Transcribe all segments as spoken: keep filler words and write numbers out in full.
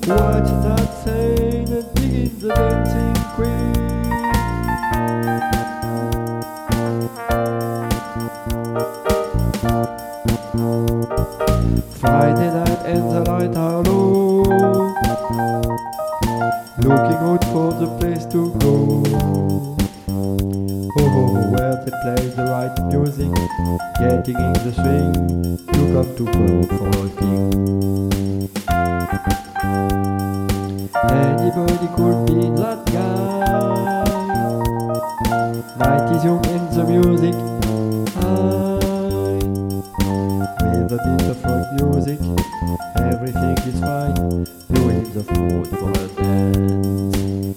Watch that scene and begin the dancing queen. Friday night and the lights are low, looking out for the place to go. Oh, oh, oh, where they play the right music, getting in the swing, you come to work for a king. Anybody could be that guy. Night is young and the music high. With a bit of rock music, everything is fine. You're in the mood for a dance.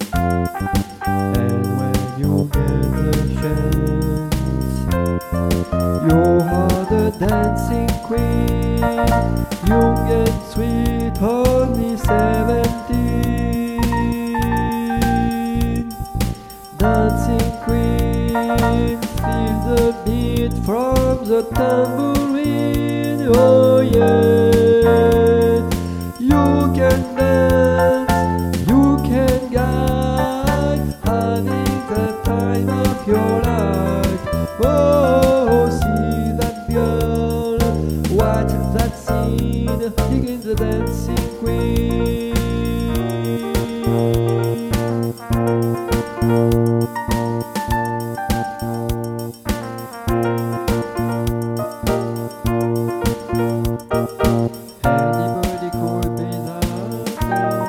And when you get a chance, you are the dancing queen. Young and sweet, only seventeen. Dancing queen, feel the beat from the tambourine. Oh yeah, you can dance, you can guide, having the time of your life. Oh, see that girl, watch that scene, begin the dancing queen. Anybody could be that girl.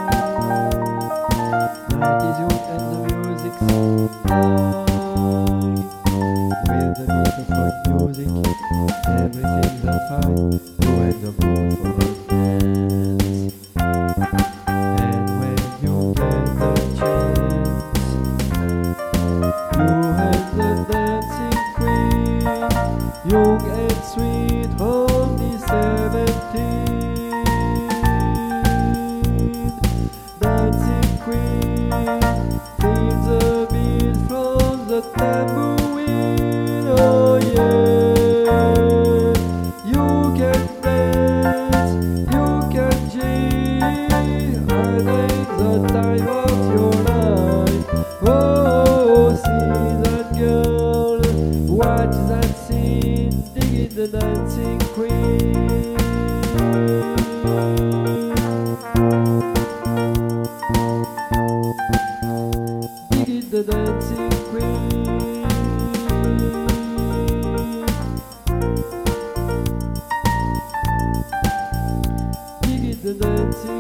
Night is young and the music's high. With the beat of rock music, everything's that fine. You and the mood for a dance. And when you get the chance, you have the dancing queen. Young and sweet, only seventeen. Dancing queen, feel the beat from the tambourine. Oh yeah, you can dance, you can jig, having the time of your life. Oh, see that girl, watch that scene, dig in the dancing queen. Dig in the dancing queen. Dig in the dancing